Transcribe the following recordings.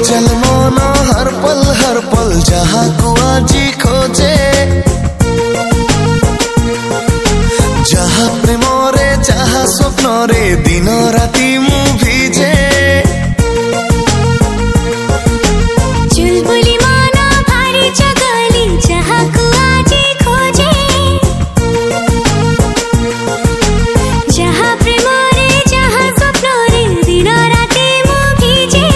चल मन हर पल जहाँ को आजी खोजे जहाँ प्रेम रे जहाँ स्वप्न रे दिन राति मु भिजे चुलबुली मन भारी जगली जहाँ को आजी खोजे जहाँ प्रेम रे जहाँ स्वप्न रे दिन राति मु भिजे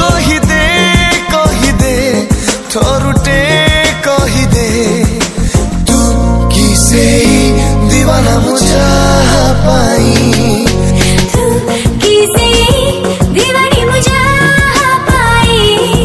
कही दे थोरुटे कही दे तू किसे दीवाना मुझे पाई तू किसे दीवानी मुझे पाई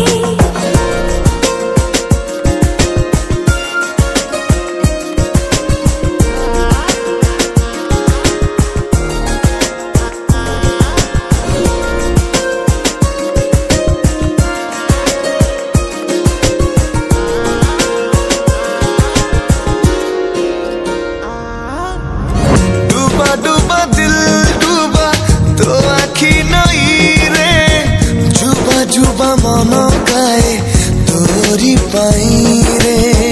डूबा दिल डूबा तो आखी नई रे जुबा मन गाए तोरी पाई रे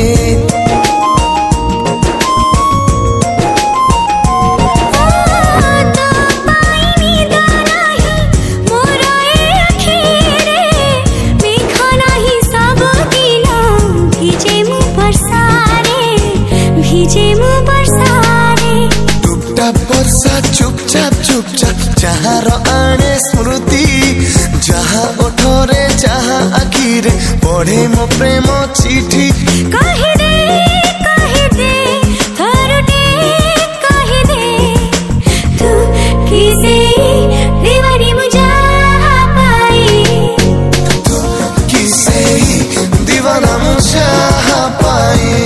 वर्षा चुपचाप जहाँ आने स्मृति जहाँ ओठरे जहाँ आखिरे पढ़े मो प्रेम चिठी कही दे थोरुटे कही दे तू किसे दीवानी मुझे पाई तू किसे दीवाना मुझे पाई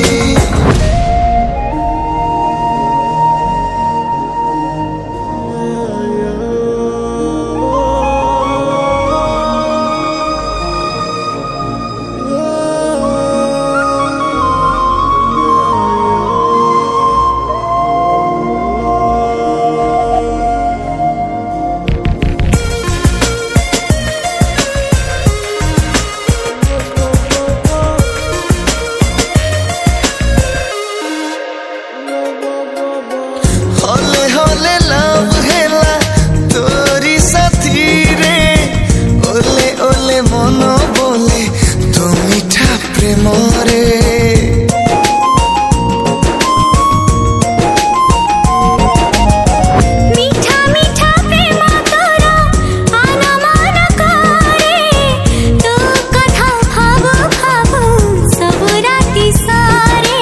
होले लव हेला तोरी साथी रे ओले मन बोले तो मीठा प्रेम रे मीठा प्रेम तोरा आना मान करे तो कथा भाबो सब राति सारे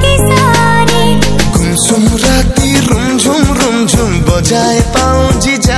गुमसुम राती रुम झुम बजाए पाऊं जी